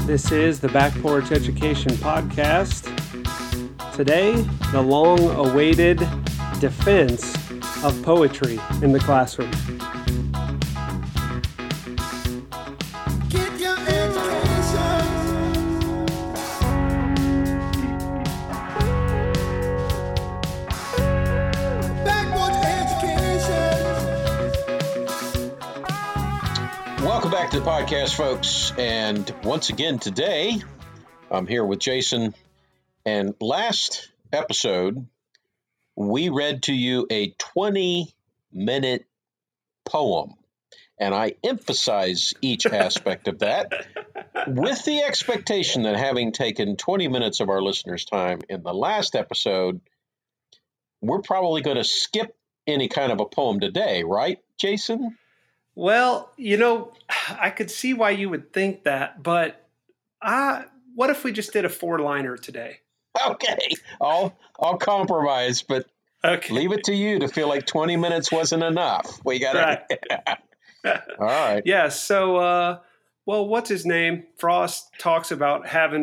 This is the Back Porch Education Podcast. Today, the long-awaited defense of poetry in the classroom. Get your education. Back Porch Education. Welcome back to the podcast, folks. And once again today, I'm here with Jason. And last episode, we read to you a 20-minute poem. And I emphasize each aspect of that with the expectation that having taken 20 minutes of our listeners' time in the last episode, we're probably going to skip any kind of a poem today, right, Jason? Well, I could see why you would think that, but what if we just did a four-liner today? Okay, I'll compromise, but Okay. leave it to you to feel like 20 minutes wasn't enough. We got Right. All right. Yeah, so, what's his name? Frost talks about having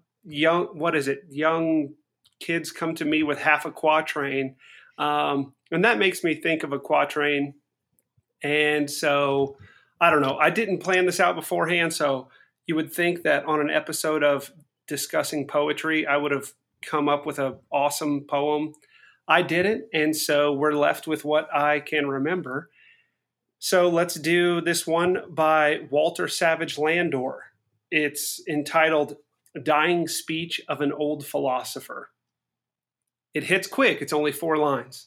young kids come to me with half a quatrain. And that makes me think of a quatrain. And so, I don't know. I didn't plan this out beforehand, so you would think that on an episode of discussing poetry, I would have come up with an awesome poem. I didn't, and so we're left with what I can remember. So let's do this one by Walter Savage Landor. It's entitled Dying Speech of an Old Philosopher. It hits quick. It's only 4 lines.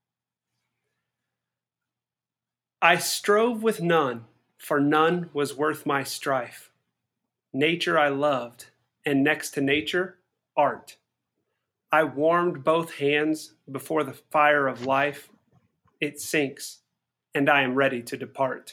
I strove with none, for none was worth my strife. Nature I loved, and next to nature, art. I warmed both hands before the fire of life. It sinks, and I am ready to depart.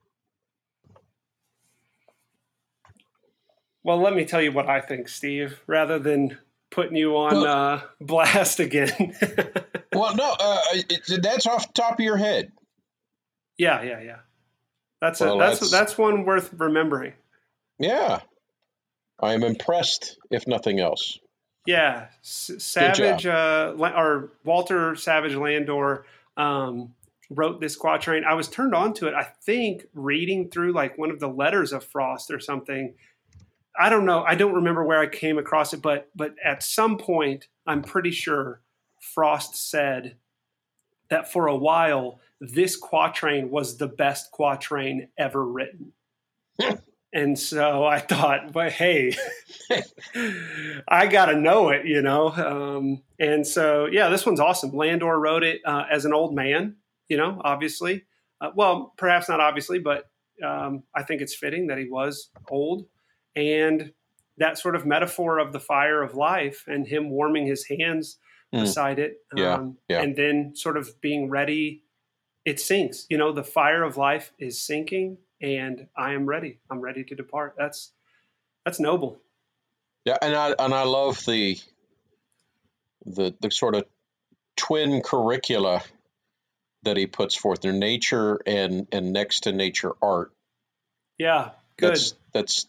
Well, let me tell you what I think, Steve, rather than putting you on blast again. Well, no, that's off the top of your head. Yeah. That's one worth remembering. Yeah. I am impressed, if nothing else. Yeah, Savage or Walter Savage Landor wrote this quatrain. I was turned on to it, I think, reading through like one of the letters of Frost or something. I don't know. I don't remember where I came across it, but at some point, I'm pretty sure Frost said that for a while, this quatrain was the best quatrain ever written. And so I thought, well, hey, I got to know it, and so, yeah, this one's awesome. Landor wrote it as an old man, obviously. Well, perhaps not obviously, but I think it's fitting that he was old. And that sort of metaphor of the fire of life and him warming his hands beside it. Yeah. And then sort of being ready. It sinks. The fire of life is sinking. And I am ready. I'm ready to depart. That's noble. Yeah, and I love the sort of twin curricula that he puts forth. They're nature and next to nature art. Yeah, good. That's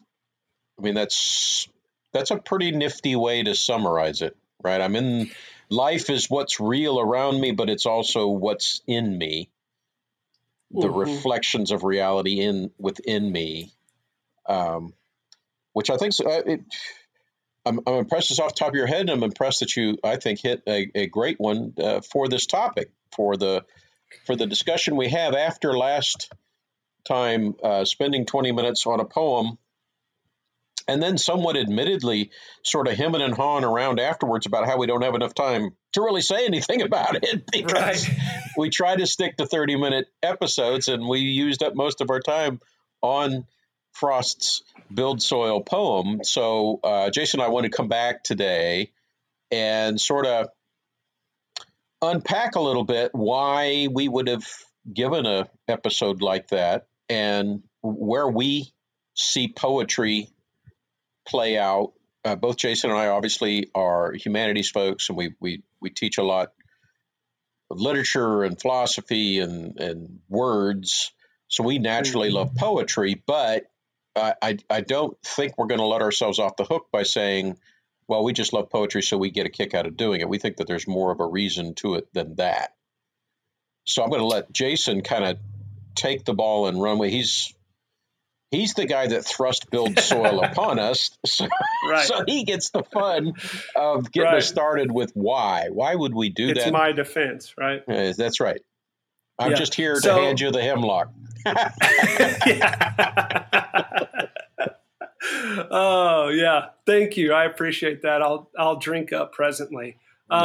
a pretty nifty way to summarize it, right? Life is what's real around me, but it's also what's in me. The reflections of reality within me, which I think I'm impressed it's off the top of your head, and I'm impressed that you, I think, hit a great one for this topic, for the discussion we have after last time, spending 20 minutes on a poem, and then somewhat admittedly sort of hemming and hawing around afterwards about how we don't have enough time to really say anything about it because we try to stick to 30-minute episodes, and we used up most of our time on Frost's Build Soil poem. So Jason and I want to come back today and sort of unpack a little bit why we would have given an episode like that and where we see poetry play out. Both Jason and I obviously are humanities folks, and we teach a lot of literature and philosophy and words. So we naturally love poetry, but I don't think we're going to let ourselves off the hook by saying, well, we just love poetry, so we get a kick out of doing it. We think that there's more of a reason to it than that. So I'm going to let Jason kind of take the ball and run with. He's the guy that thrust Build Soil upon us. So, Right. so he gets the fun of getting us started with why. Why would we do that? It's my defense, right? That's right. I'm Yeah. just here to hand you the hemlock. Oh yeah, thank you. I appreciate that. I'll drink up presently.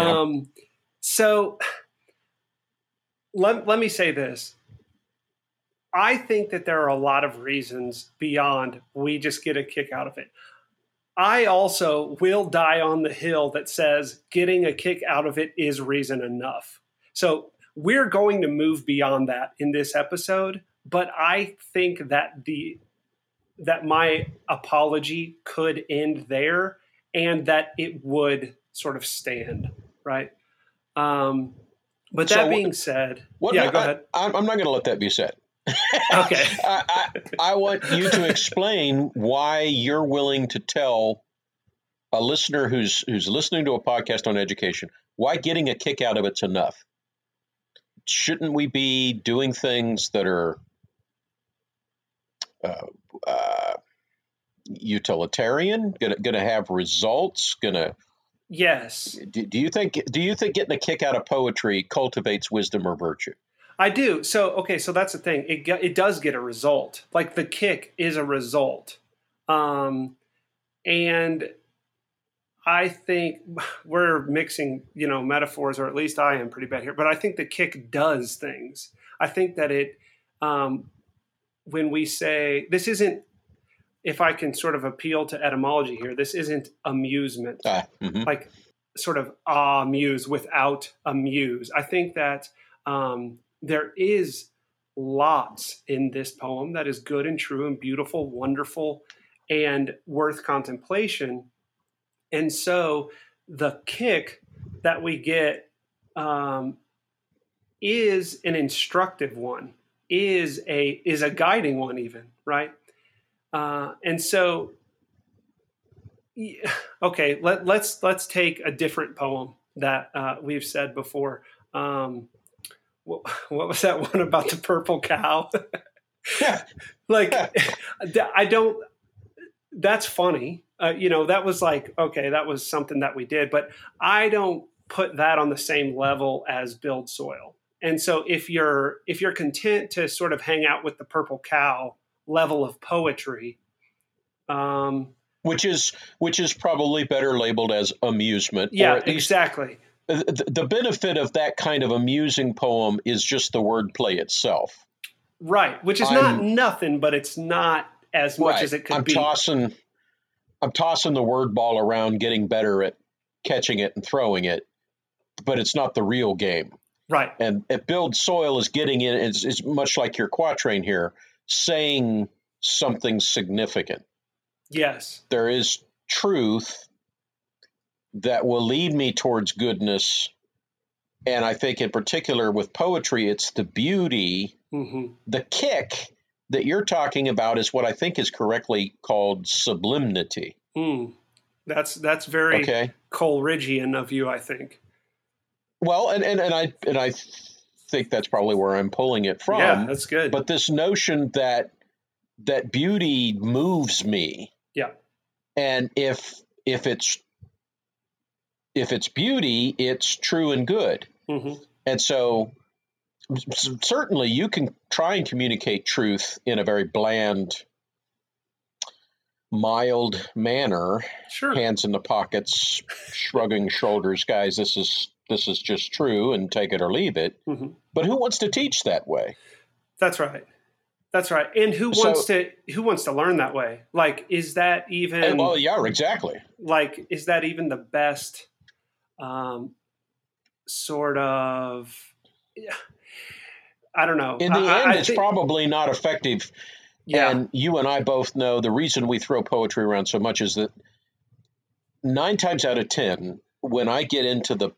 So let me say this. I think that there are a lot of reasons beyond we just get a kick out of it. I also will die on the hill that says getting a kick out of it is reason enough. So we're going to move beyond that in this episode, but I think that that my apology could end there and that it would sort of stand, right? But that being said, go ahead. I'm not going to let that be said. Okay. I want you to explain why you're willing to tell a listener who's listening to a podcast on education why getting a kick out of it's enough. Shouldn't we be doing things that are utilitarian, gonna have results, Yes. Do you think getting a kick out of poetry cultivates wisdom or virtue? I do. So that's the thing. It does get a result. Like the kick is a result. And I think we're mixing, metaphors, or at least I am pretty bad here, but I think the kick does things. I think that it, when we say, this isn't, if I can sort of appeal to etymology here, this isn't amusement, like sort of amuse without amuse. I think that there is lots in this poem that is good and true and beautiful, wonderful, and worth contemplation. And so the kick that we get is an instructive one, is a guiding one even, right? And so, okay, let's take a different poem that we've said before. What was that one about the purple cow? Like, I don't. That's funny. That was like, okay, that was something that we did, but I don't put that on the same level as Build Soil. And so if you're content to sort of hang out with the purple cow level of poetry, which is probably better labeled as amusement. Yeah, or at least exactly. The benefit of that kind of amusing poem is just the wordplay itself. Right, which is not nothing, but it's not as much as it could be. I'm tossing the word ball around, getting better at catching it and throwing it, but it's not the real game. Right. And Build Soil is getting in, it's much like your quatrain here, saying something significant. Yes. There is truth that will lead me towards goodness. And I think in particular with poetry, it's the beauty, the kick that you're talking about is what I think is correctly called sublimity. That's very Coleridgean of you, I think. Well, and I think that's probably where I'm pulling it from. Yeah, that's good. But this notion that beauty moves me. Yeah. And if it's beauty, it's true and good. And so certainly you can try and communicate truth in a very bland, mild manner. Sure. Hands in the pockets, shrugging shoulders, guys, this is just true and take it or leave it. But who wants to teach that way? That's right. That's right. And who wants to learn that way? Like, is that even? Well, yeah, exactly. Like, is that even the best sort of? I don't know. In the end, it's probably not effective. Yeah. And you and I both know the reason we throw poetry around so much is that 9 times out of 10, when I get into the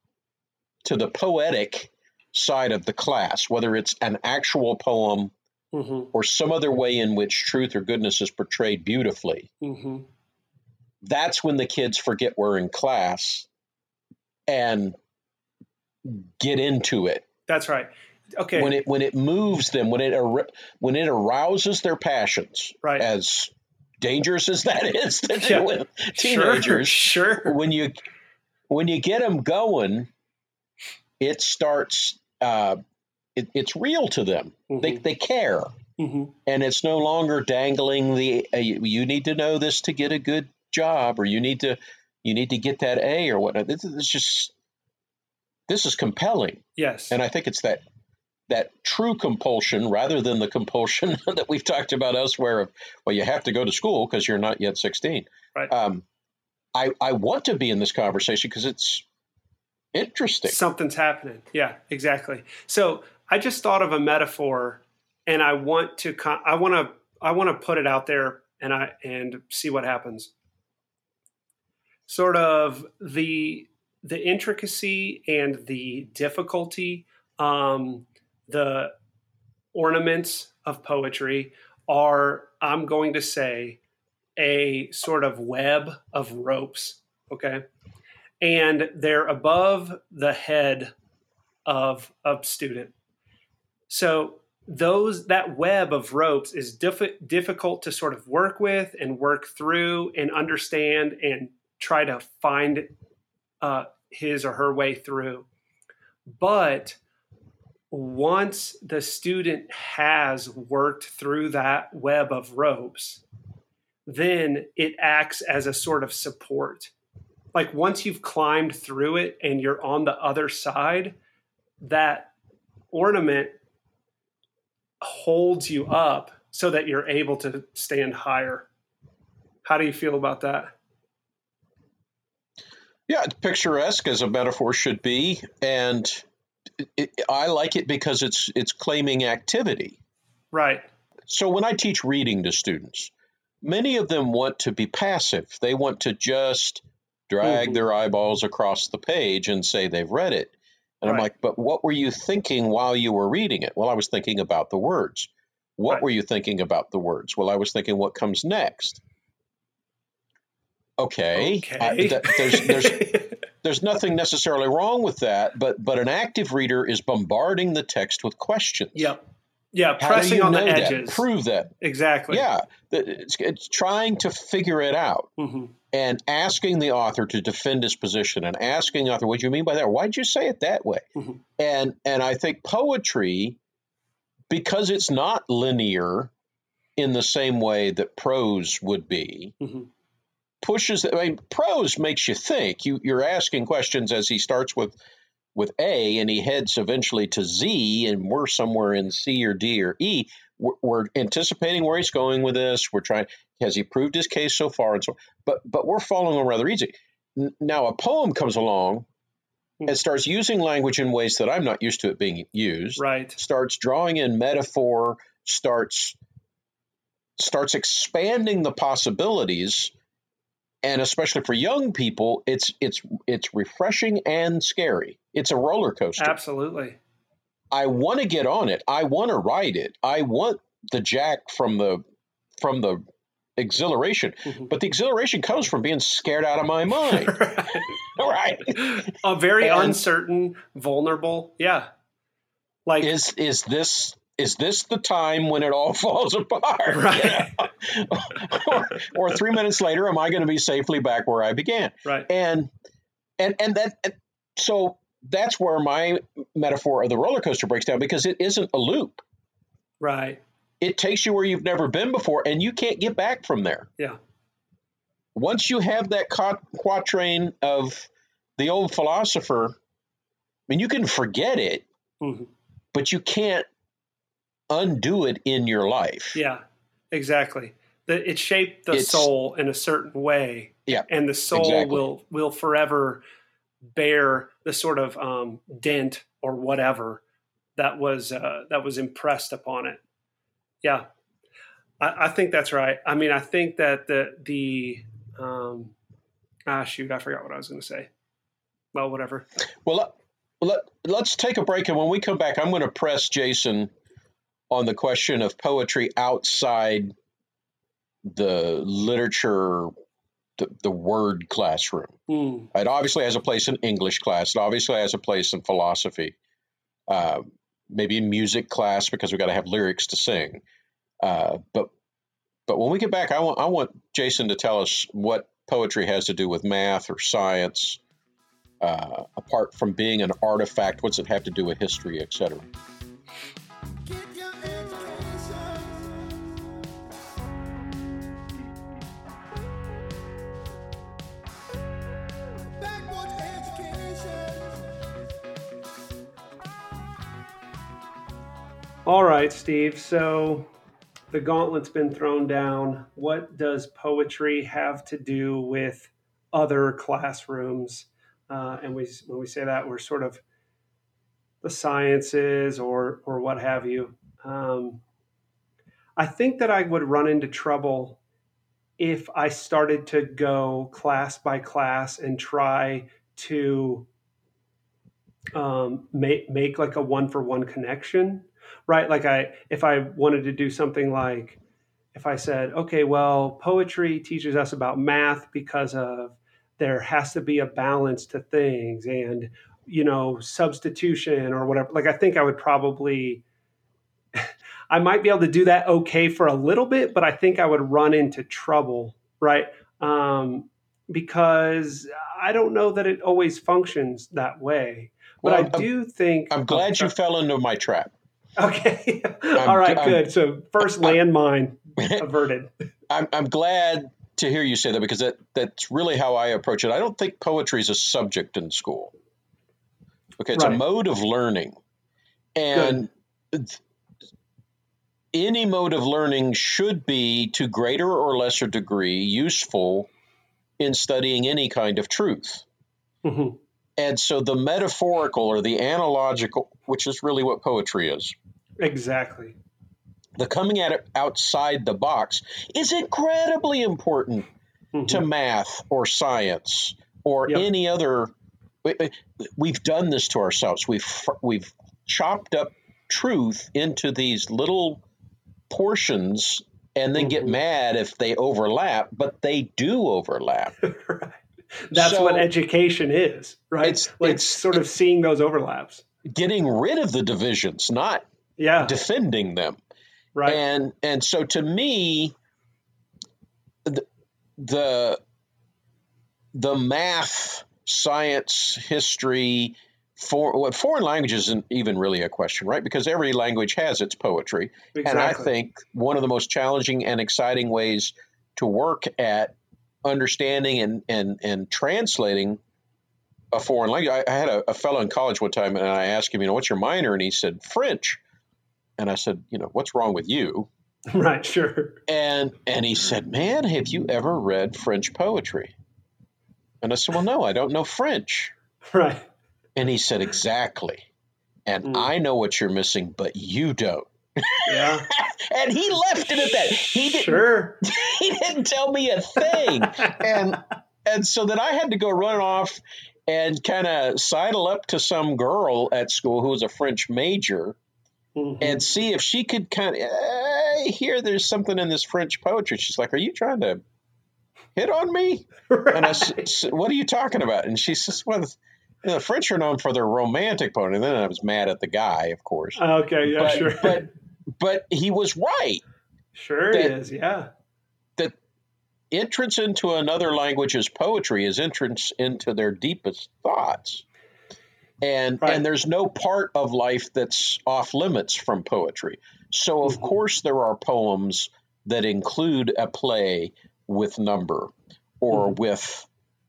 poetic side of the class, whether it's an actual poem Mm-hmm. or some other way in which truth or goodness is portrayed beautifully, Mm-hmm. that's when the kids forget we're in class and get into it. That's right. Okay. When it moves them, when it arouses their passions, Right. as dangerous as that is to do Yeah. with teenagers, Sure. when you get them going, it starts. It's real to them. Mm-hmm. They care, Mm-hmm. and it's no longer dangling the you need to know this to get a good job, or you need to get that A or whatnot. This is compelling, Yes. and I think it's that true compulsion rather than the compulsion that we've talked about elsewhere of, well, you have to go to school because you're not yet 16. Right. I want to be in this conversation because it's interesting. Something's happening. Yeah, exactly. So I just thought of a metaphor, and I want to put it out there and see what happens. Sort of the intricacy and the difficulty, the ornaments of poetry are, I'm going to say, a sort of web of ropes. Okay. And they're above the head of student. So that web of ropes is difficult to sort of work with and work through and understand and try to find his or her way through. But once the student has worked through that web of ropes, then it acts as a sort of support. Like once you've climbed through it and you're on the other side, that ornament holds you up so that you're able to stand higher. How do you feel about that? Yeah, it's picturesque as a metaphor should be, and I like it because it's claiming activity. Right. So when I teach reading to students, many of them want to be passive. They want to just drag their eyeballs across the page and say they've read it. And I'm like, but what were you thinking while you were reading it? Well, I was thinking about the words. What were you thinking about the words? Well, I was thinking what comes next. Okay. There's nothing necessarily wrong with that, but an active reader is bombarding the text with questions. Yep. Yeah, pressing on the edges. Prove that. Exactly. Yeah, it's trying to figure it out and asking the author to defend his position and asking the author, what do you mean by that? Why did you say it that way? And I think poetry, because it's not linear in the same way that prose would be, pushes. I mean, prose makes you think. You're asking questions as he starts with A and he heads eventually to Z, and we're somewhere in C or D or E. We're anticipating where he's going with this. We're trying, has he proved his case so far? And so, but we're following him rather easy. Now a poem comes along and starts using language in ways that I'm not used to it being used. Right. Starts drawing in metaphor, starts expanding the possibilities. And especially for young people, it's refreshing and scary. It's a roller coaster. Absolutely. I want to get on it. I want to ride it. I want the jack from the exhilaration. But the exhilaration comes from being scared out of my mind. Right. A very uncertain, vulnerable. Yeah. Like is this the time when it all falls apart? Right. or 3 minutes later, am I going to be safely back where I began? Right. And so that's where my metaphor of the roller coaster breaks down, because it isn't a loop. Right. It takes you where you've never been before, and you can't get back from there. Yeah. Once you have that quatrain of the old philosopher, I mean, you can forget it, but you can't undo it in your life. Yeah, exactly. It shaped the soul in a certain way. Yeah, and the soul will forever bear the sort of dent or whatever that was impressed upon it. Yeah, I think that's right. I mean, I think that shoot, I forgot what I was going to say. Well, whatever. Well, let's take a break, and when we come back, I'm going to press Jason on the question of poetry outside the literature, the word classroom. It obviously has a place in English class. It obviously has a place in philosophy, maybe in music class because we got to have lyrics to sing. But when we get back, I want Jason to tell us what poetry has to do with math or science, apart from being an artifact. What's it have to do with history, etc.? Get your education. Backward education. All right, Steve. So the gauntlet's been thrown down. What does poetry have to do with other classrooms? And when we say that, we're sort of the sciences or what have you. I think that I would run into trouble if I started to go class by class and try to make like a one-for-one connection, right? Like if I wanted to do something like, if I said, okay, well, poetry teaches us about math because of there has to be a balance to things and, substitution or whatever. Like, I think I would probably, I might be able to do that okay for a little bit, but I think I would run into trouble, right? Because I don't know that it always functions that way. But Well, I do think. I'm glad you fell into my trap. Okay. All right, good. So first landmine averted. I'm glad to hear you say that because that's really how I approach it. I don't think poetry is a subject in school. Okay, it's a Right. mode of learning. And any mode of learning should be, to greater or lesser degree, useful in studying any kind of truth. Mhm. And so the metaphorical or the analogical, which is really what poetry is, Exactly. the coming at it outside the box is incredibly important to math or science or Yep. any other. We've done this to ourselves. We've chopped up truth into these little portions and then get mad if they overlap, but they do overlap. Right. That's what So education is, right? it's sort of seeing those overlaps. getting rid of the divisions, not Yeah. defending them. Right. And so to me, the math, science, history, foreign language isn't even really a question, right? Because every language has its poetry. Exactly. And I think one of the most challenging and exciting ways to work at understanding and translating a foreign language. I had a fellow in college one time, and I asked him, what's your minor? And he said, French. And I said, what's wrong with you? Right, sure. And he said, man, have you ever read French poetry? And I said, well, no, I don't know French. Right. And he said, exactly. And I know what you're missing, but you don't. Yeah. And he left it at that. He didn't, Sure. he didn't tell me a thing. And so then I had to go run off and kind of sidle up to some girl at school who was a French major and see if she could kind of hear there's something in this French poetry. She's like, are you trying to hit on me? Right. And I said, what are you talking about? And she says, well, the French are known for their romantic poetry. And then I was mad at the guy, of course. Okay, yeah, sure. But he was right. Sure it is, yeah. That entrance into another language's poetry is entrance into their deepest thoughts. And there's no part of life that's off limits from poetry. So, of course, there are poems that include a play with number or with,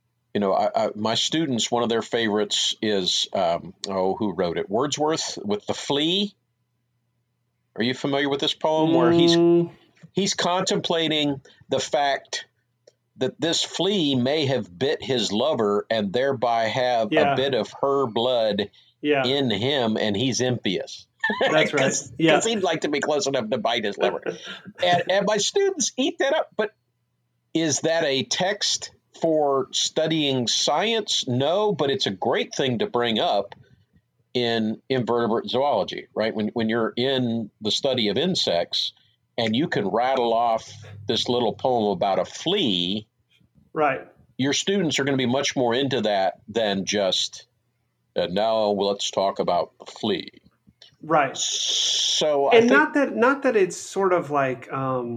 my students, one of their favorites is, who wrote it? Wordsworth with The Flea. Are you familiar with this poem where he's contemplating the fact that this flea may have bit his lover and thereby have a bit of her blood in him, and he's impious. That's right. Because he'd like to be close enough to bite his lover. and my students eat that up. But is that a text for studying science? No, but it's a great thing to bring up in invertebrate zoology, right? When you're in the study of insects and you can rattle off this little poem about a flea, Right. your students are going to be much more into that than just, now let's talk about the flea. Right. So I And think, not that it's sort of like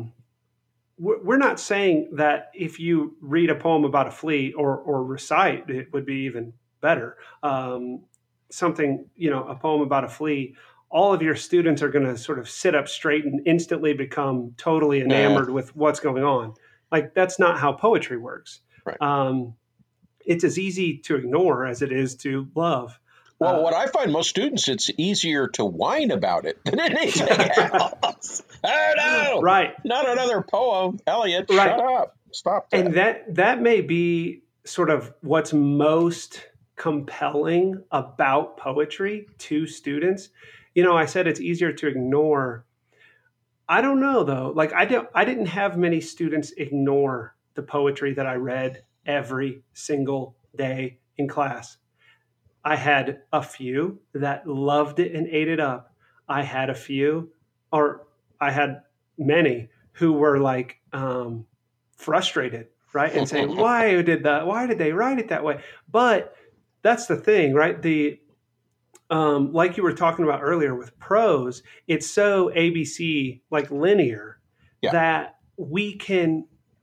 we're not saying that if you read a poem about a flea or recite, it would be even better. Something, a poem about a flea, all of your students are going to sort of sit up straight and instantly become totally enamored with what's going on. Like, that's not how poetry works. right. It's as easy to ignore as it is to love. Well, what I find most students, it's easier to whine about it than anything else. Oh no, Right. not another poem, Elliot. Right. Shut up, stop that. And that may be sort of what's most compelling about poetry to students. I said it's easier to ignore. I don't know though. Like, I didn't have many students ignore the poetry that I read every single day in class. I had a few that loved it and ate it up. I had a few, or I had many who were like frustrated, right? And saying, why did they write it that way? But that's the thing, right? Like you were talking about earlier with prose, it's so ABC, like linear, Yeah. that we can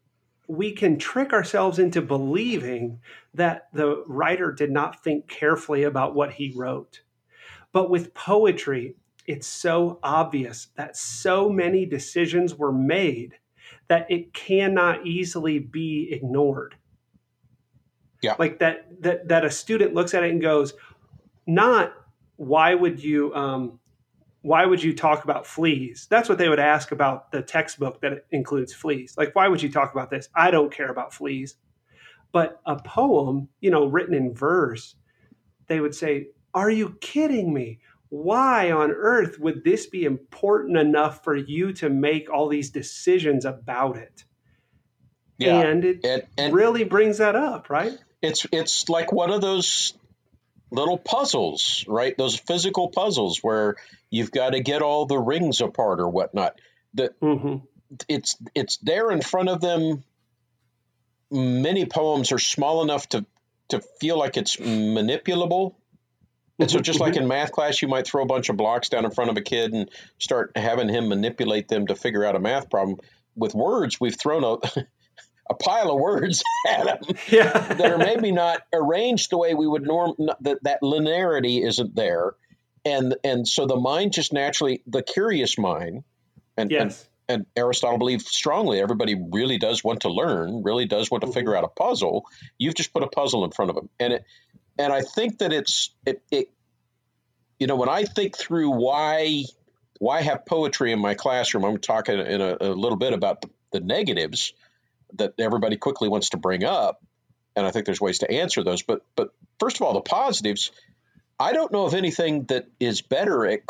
trick ourselves into believing that the writer did not think carefully about what he wrote. But with poetry, it's so obvious that so many decisions were made that it cannot easily be ignored. Yeah. Like that a student looks at it and goes, not why would you talk about fleas? That's what they would ask about the textbook that includes fleas. Like, why would you talk about this? I don't care about fleas. But a poem, written in verse, they would say, are you kidding me? Why on earth would this be important enough for you to make all these decisions about it? Yeah. And it And really brings that up, right? it's like one of those little puzzles, right? Those physical puzzles where you've got to get all the rings apart or whatnot. That it's there in front of them. Many poems are small enough to feel like it's manipulable. And so just like in math class, you might throw a bunch of blocks down in front of a kid and start having him manipulate them to figure out a math problem. With words, we've thrown a pile of words at them that are maybe not arranged the way we would that linearity isn't there. And so the mind just naturally, the curious mind, and Aristotle believed strongly, everybody really does want to learn, really does want to figure out a puzzle. You've just put a puzzle in front of them. And I think that it when I think through why have poetry in my classroom, I'm talking in a little bit about the negatives that everybody quickly wants to bring up. And I think there's ways to answer those. But first of all, the positives, I don't know of anything that is better at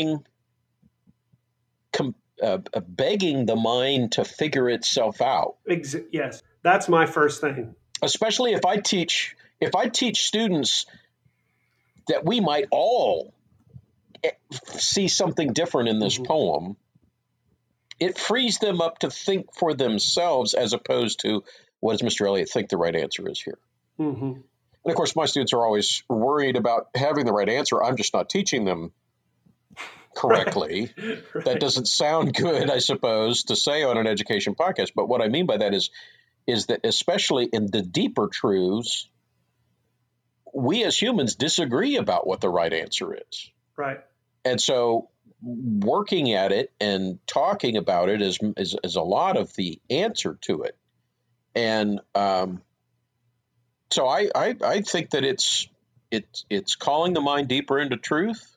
begging the mind to figure itself out. Yes, that's my first thing. Especially if I teach students that we might all see something different in this poem, it frees them up to think for themselves as opposed to, what does Mr. Elliott think the right answer is here? And of course, my students are always worried about having the right answer. I'm just not teaching them correctly. Right. That doesn't sound good, I suppose, to say on an education podcast. But what I mean by that is that especially in the deeper truths, we as humans disagree about what the right answer is. Right. And so working at it and talking about it is a lot of the answer to it. And so I think that it's calling the mind deeper into truth.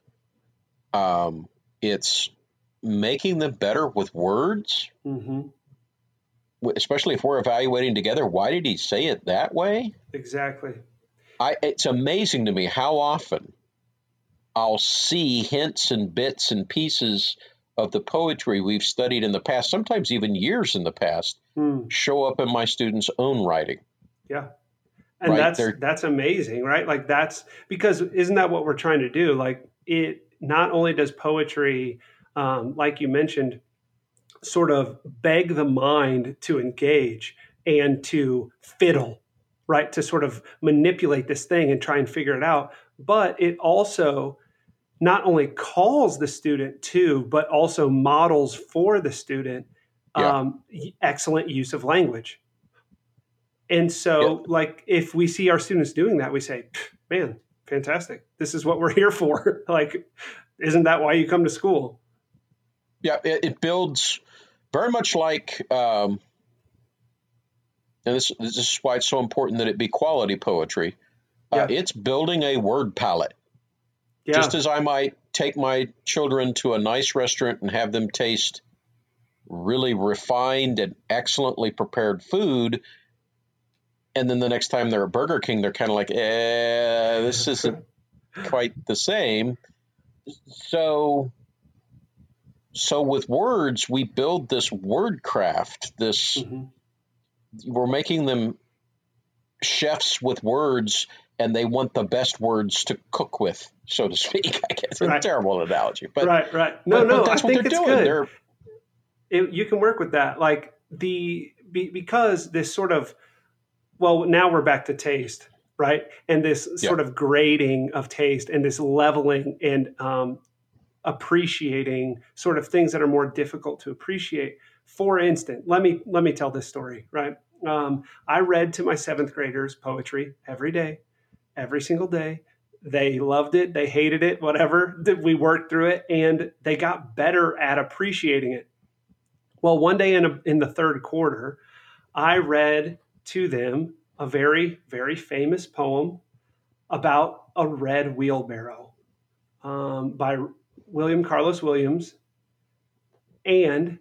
It's making them better with words, especially if we're evaluating together. Why did he say it that way? Exactly. It's amazing to me how often I'll see hints and bits and pieces of the poetry we've studied in the past, sometimes even years in the past, show up in my students' own writing. Yeah. And right? that's amazing, right? Like that's because isn't that what we're trying to do? Like it not only does poetry, like you mentioned, sort of beg the mind to engage and to fiddle, right? To sort of manipulate this thing and try and figure it out. But it also not only calls the student to, but also models for the student Yeah, excellent use of language. And yeah, so, like, if we see our students doing that, we say, man, fantastic. This is what we're here for. Like, isn't that why you come to school? yeah. It builds very much like, and this is why it's so important that it be quality poetry. Yeah. It's building a word palette. Just Yeah. as I might take my children to a nice restaurant and have them taste really refined and excellently prepared food, and then the next time they're at Burger King, they're kind of like, this isn't quite the same. So, so with words, we build this word craft. Mhm. We're making them chefs with words, and they want the best words to cook with, so to speak. I guess it's a Right. terrible analogy, but Right. No, but I that's what think they're it's doing. good. You can work with that. Like because this sort of, well, now we're back to taste, right? And this Yeah, sort of grading of taste and this leveling and appreciating sort of things that are more difficult to appreciate. For instance, let me tell this story, right? I read to my seventh graders poetry every day, every single day. They loved it, they hated it, whatever. We worked through it, and they got better at appreciating it. Well, one day in the third quarter, I read to them a very, very famous poem about a red wheelbarrow by William Carlos Williams. And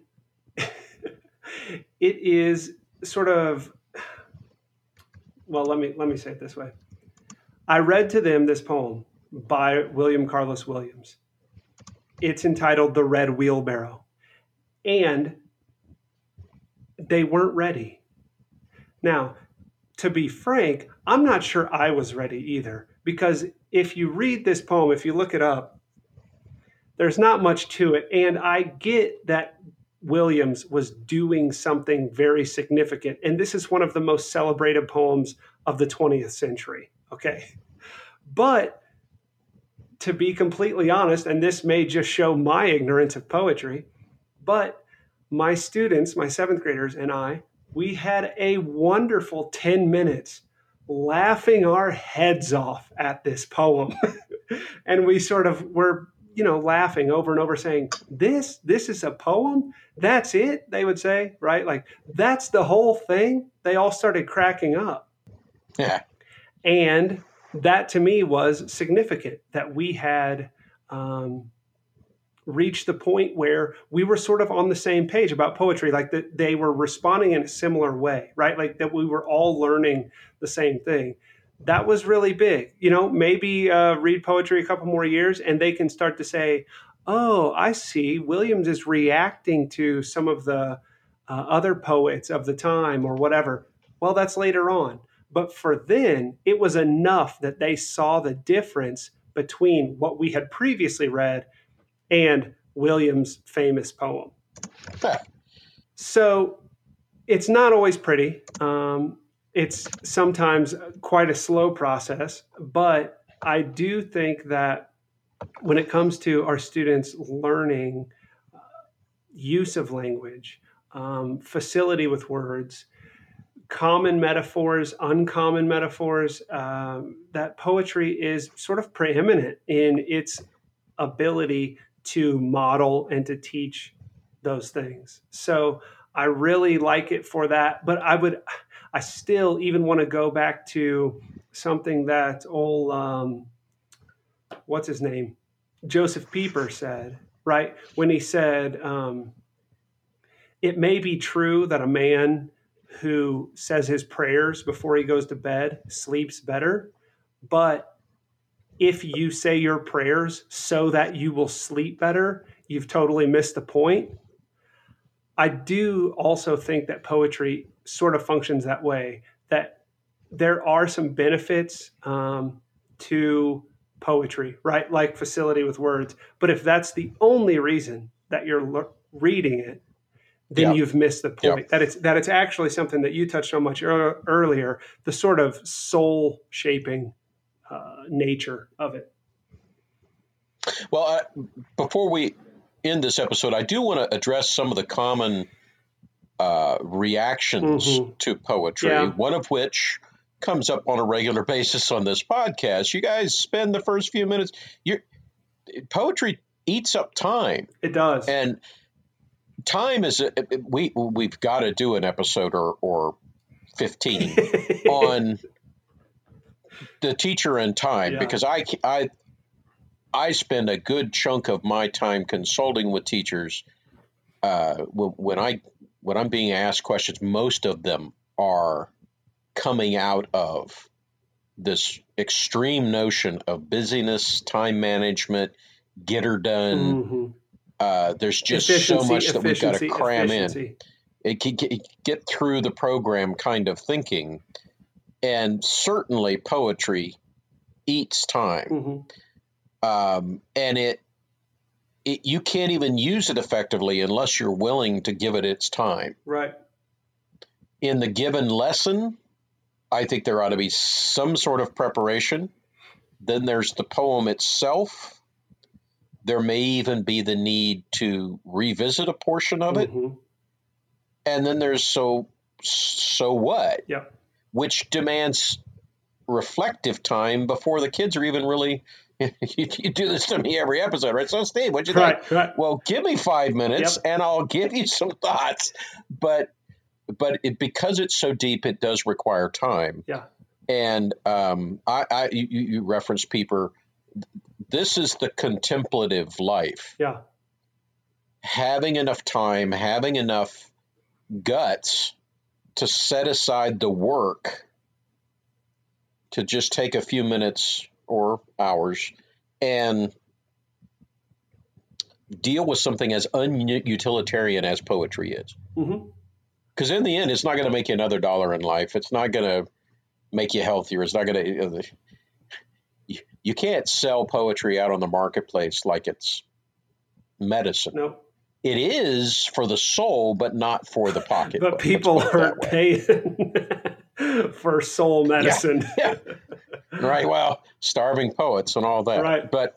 it is sort of, well, let me say it this way. I read to them this poem by William Carlos Williams. It's entitled The Red Wheelbarrow. And they weren't ready. Now, to be frank, I'm not sure I was ready either, because if you read this poem, if you look it up, there's not much to it. And I get that Williams was doing something very significant. And this is one of the most celebrated poems of the 20th century. Okay. But to be completely honest, and this may just show my ignorance of poetry, but my students, my seventh graders, and we had a wonderful 10 minutes laughing our heads off at this poem. And we sort of were, laughing over and over saying, this is a poem? That's it, they would say, right? Like, that's the whole thing. They all started cracking up. yeah, And that to me was significant that we had reached the point where we were sort of on the same page about poetry, like that they were responding in a similar way, right? Like that we were all learning the same thing. That was really big. Maybe read poetry a couple more years and they can start to say, oh, I see. Williams is reacting to some of the other poets of the time or whatever. Well, that's later on. But for then, it was enough that they saw the difference between what we had previously read and Williams' famous poem. yeah. So it's not always pretty. It's sometimes quite a slow process, but I do think that when it comes to our students learning use of language, facility with words, common metaphors, uncommon metaphors, that poetry is sort of preeminent in its ability to model and to teach those things. So I really like it for that. But I still even want to go back to something that old, what's his name? Joseph Pieper said, right? When he said, it may be true that a man who says his prayers before he goes to bed sleeps better, but if you say your prayers so that you will sleep better, you've totally missed the point. I do also think that poetry sort of functions that way, that there are some benefits to poetry, right? Like facility with words. But if that's the only reason that you're reading it, then Yeah. you've missed the Yeah. point. That it's actually something that you touched on much earlier, the sort of soul shaping nature of it. Well, before we end this episode, I do want to address some of the common reactions to poetry, Yeah. one of which comes up on a regular basis on this podcast. You guys spend the first few minutes. Poetry eats up time. It does. And time is we've got to do an episode or 15 on the teacher and time, Yeah. because I spend a good chunk of my time consulting with teachers. When I'm being asked questions, most of them are coming out of this extreme notion of busyness, time management, get her done. There's just so much that we've got to cram in. It can get through the program kind of thinking. And certainly poetry eats time. And it you can't even use it effectively unless you're willing to give it its time. Right. In the given lesson, I think there ought to be some sort of preparation. Then there's the poem itself. There may even be the need to revisit a portion of it. And then there's so what? Yeah. Which demands reflective time before the kids are even really you do this to me every episode, right? So Steve, what'd you think? Right. Well, give me 5 minutes and I'll give you some thoughts. But because it's so deep, it does require time. Yeah. And you referenced Pieper. This is the contemplative life. Yeah. Having enough time, having enough guts to set aside the work to just take a few minutes or hours and deal with something as unutilitarian as poetry is. Because in the end, it's not going to make you another dollar in life. It's not going to make you healthier. It's not going to. You can't sell poetry out on the marketplace like it's medicine. No. It is for the soul, but not for the pocket. But people aren't paying for soul medicine. Yeah. Right. Well, starving poets and all that. Right. But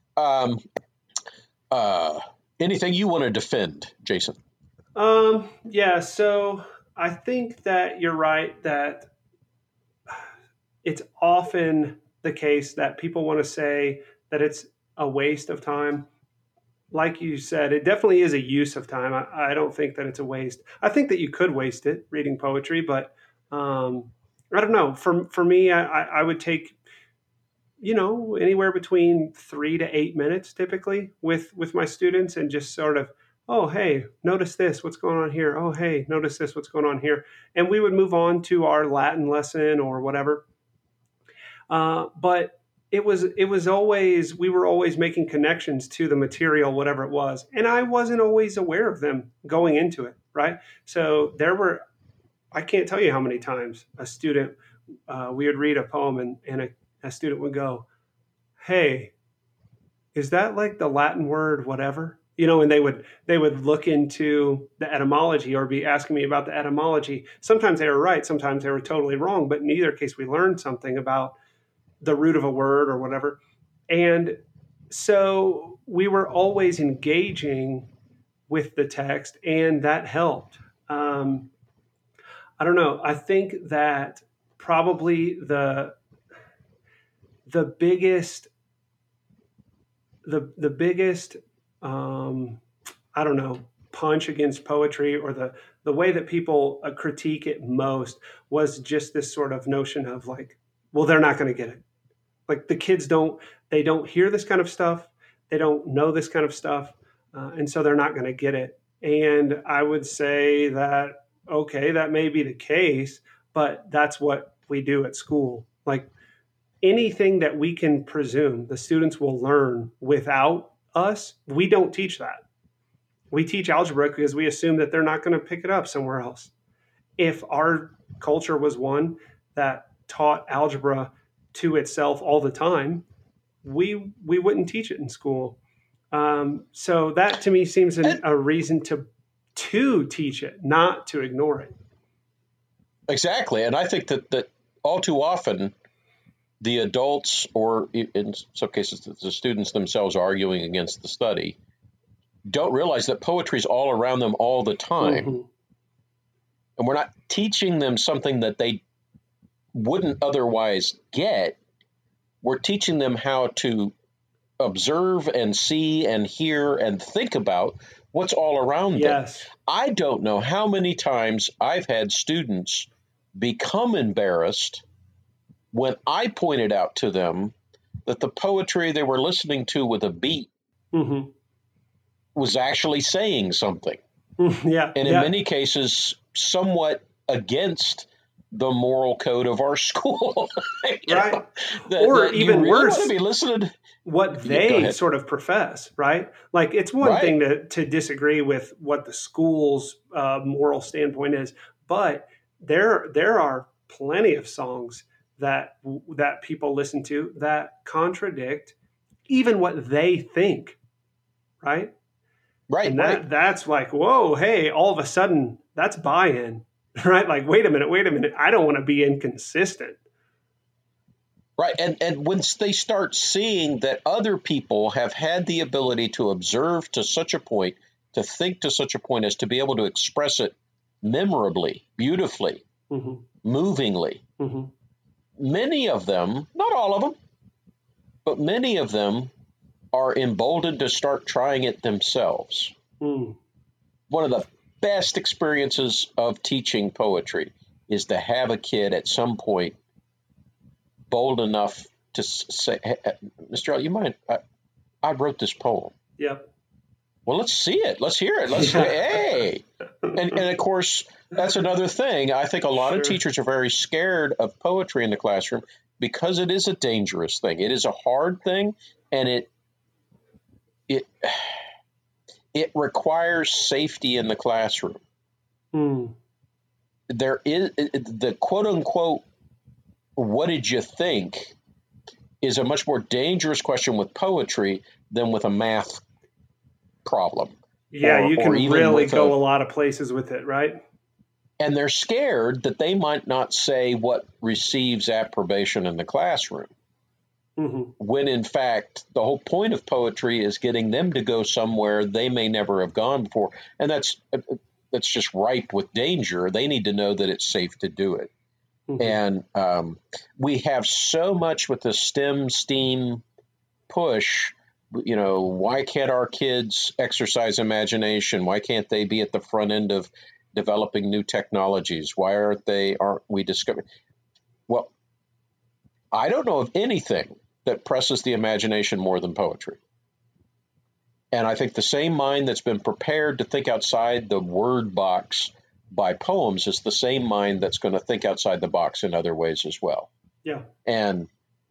anything you want to defend, Jason? Yeah. So I think that you're right that it's often the case that people want to say that it's a waste of time. Like you said, it definitely is a use of time. I don't think that it's a waste. I think that you could waste it reading poetry, but I don't know. For me, I would take, anywhere between 3 to 8 minutes typically with my students, and just sort of, oh, hey, notice this, what's going on here? Oh, hey, notice this, what's going on here? And we would move on to our Latin lesson or whatever. But it was always, we were always making connections to the material, whatever it was. And I wasn't always aware of them going into it, right? So I can't tell you how many times a student, we would read a poem and a student would go, hey, is that like the Latin word, whatever? And they would look into the etymology or be asking me about the etymology. Sometimes they were right. Sometimes they were totally wrong. But in either case, we learned something about the root of a word or whatever. And so we were always engaging with the text, and that helped. I don't know. I think that probably the biggest I don't know, punch against poetry, or the way that people critique it most, was just this sort of notion of like, well, they're not going to get it. Like the kids don't hear this kind of stuff. They don't know this kind of stuff. And so they're not going to get it. And I would say that, okay, that may be the case, but that's what we do at school. Like anything that we can presume the students will learn without us, we don't teach that. We teach algebra because we assume that they're not going to pick it up somewhere else. If our culture was one that taught algebra to itself all the time, we wouldn't teach it in school. So that to me seems a reason to teach it, not to ignore it. Exactly. And I think that all too often the adults, or in some cases the students themselves arguing against the study, don't realize that poetry is all around them all the time. Mm-hmm. And we're not teaching them something that they wouldn't otherwise get. We're teaching them how to observe and see and hear and think about what's all around them. I don't know how many times I've had students become embarrassed when I pointed out to them that the poetry they were listening to with a beat mm-hmm. was actually saying something. Yeah. And in many cases, somewhat against the moral code of our school. Right. Or even really worse, want to be listening. What they sort of profess, right? Like it's one thing to disagree with what the school's moral standpoint is, but there are plenty of songs that people listen to that contradict even what they think, right? Right. And that's like, whoa, hey, all of a sudden that's buy-in, right? Like, wait a minute. I don't want to be inconsistent. Right. And once they start seeing that other people have had the ability to observe to such a point, to think to such a point as to be able to express it memorably, beautifully, mm-hmm. movingly, mm-hmm. many of them, not all of them, but many of them are emboldened to start trying it themselves. Mm. One of the best experiences of teaching poetry is to have a kid at some point bold enough to say, hey, Mr. L, you mind? I wrote this poem. Yep. Well, let's see it. Let's hear it. Let's say, hey. And of course, that's another thing. I think a lot of teachers are very scared of poetry in the classroom because it is a dangerous thing. It is a hard thing, and it requires safety in the classroom. Mm. There is the quote unquote, what did you think, is a much more dangerous question with poetry than with a math problem. Yeah, you can really go a lot of places with it, right? And they're scared that they might not say what receives approbation in the classroom. Mm-hmm. When in fact, the whole point of poetry is getting them to go somewhere they may never have gone before. And that's just ripe with danger. They need to know that it's safe to do it. Mm-hmm. And we have so much with the STEM push. You know, why can't our kids exercise imagination? Why can't they be at the front end of developing new technologies? Why aren't we discovering? Well, I don't know of anything that presses the imagination more than poetry. And I think the same mind that's been prepared to think outside the word box by poems is the same mind that's going to think outside the box in other ways as well. Yeah. And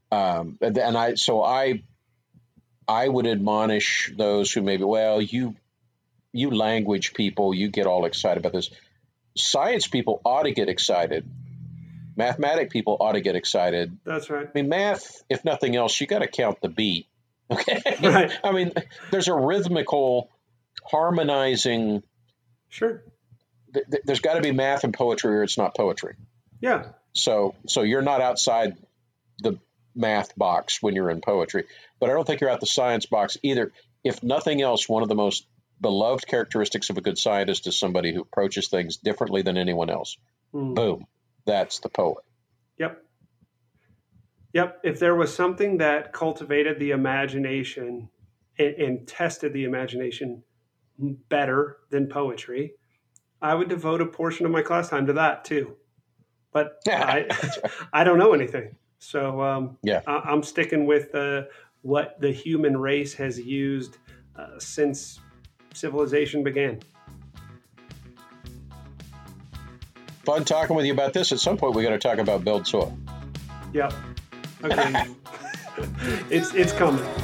I would admonish those who maybe, well, you language people, you get all excited about this. Science people ought to get excited. Mathematic people ought to get excited. That's right. I mean, math, if nothing else, you got to count the beat. Okay. Right. I mean, there's a rhythmical, harmonizing. Sure. There's got to be math and poetry, or it's not poetry. Yeah. So you're not outside the math box when you're in poetry, but I don't think you're out the science box either. If nothing else, one of the most beloved characteristics of a good scientist is somebody who approaches things differently than anyone else. Mm. Boom. That's the poet. Yep. If there was something that cultivated the imagination and tested the imagination better than poetry, I would devote a portion of my class time to that too. But I don't know anything. So I'm sticking with what the human race has used since civilization began. Fun talking with you about this. At some point, we got to talk about build soil. Yep. Okay. It's coming.